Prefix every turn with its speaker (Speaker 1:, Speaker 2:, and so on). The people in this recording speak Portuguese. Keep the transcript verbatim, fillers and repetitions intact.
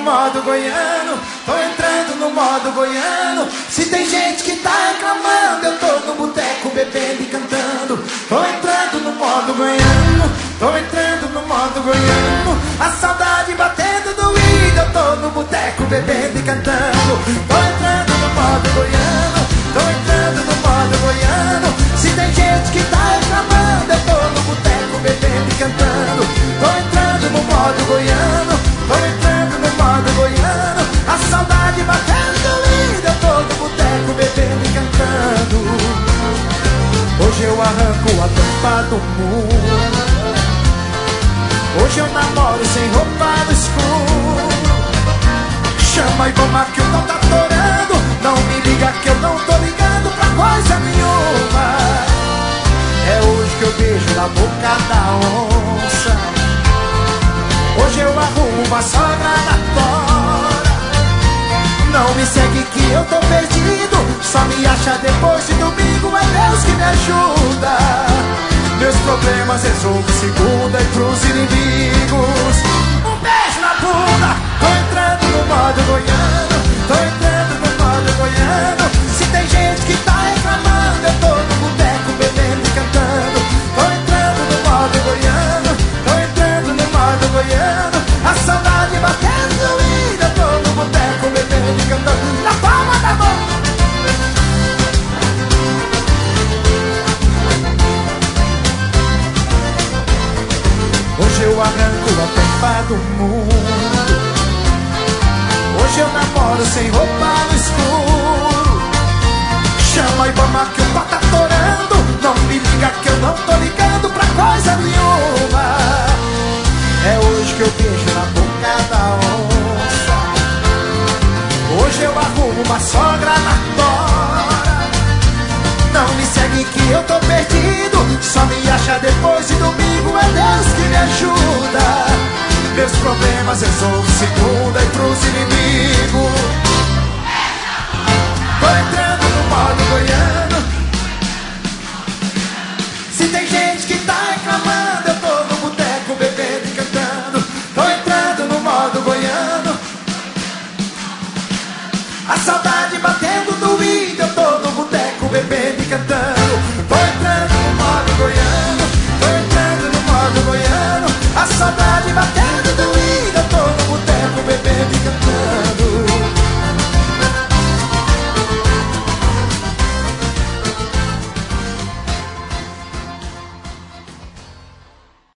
Speaker 1: modo goiano, tô entrando no modo goiano. Se tem gente que tá reclamando, eu tô no boteco bebendo e cantando. Tô entrando no modo goiano, tô entrando no modo goiano. A saudade batendo doída, eu tô no boteco bebendo e cantando. Tô entrando no modo goiano, tô entrando no modo goiano. Se tem gente que tá reclamando, eu tô no boteco bebendo e cantando. Tô entrando no modo goiano, tô entrando no modo goiano. A saudade batendo doída, eu tô no boteco bebendo e cantando. Hoje eu arranco a tampa do mundo. Hoje eu namoro sem roupa no escuro. Chama e vamos que o pau tá torando. Não me liga que eu não tô ligando pra coisa nenhuma. É hoje que eu beijo na boca da onça. Hoje eu arrumo uma sogra na tora. Não me segue que eu tô perdido. Só me acha depois de domingo. É Deus que me ajuda. Meus problemas resolvo segunda e pros inimigos. Um beijo na bunda. Tô entrando no modo goiano, tô entrando no modo goiano. Se tem gente que tá reclamando, eu tô no boteco bebendo e cantando. Tô entrando no modo goiano, tô entrando no modo goiano. A saudade batendo doída, eu tô no boteco bebendo e cantando. Na palma da mão. Hoje eu arranco a tampa do mundo. Hoje eu namoro sem roupa no escuro. Chama e vamos que o pau tá torando. Não me liga que eu não tô ligando pra coisa nenhuma. É hoje que eu beijo na boca da onça. Hoje eu arrumo uma sogra na tora. Não me segue que eu tô perdido. Só me acha depois de domingo. É Deus que me ajuda. Meus problemas resolvo segunda e pros inimigos. Tô entrando no modo goiano.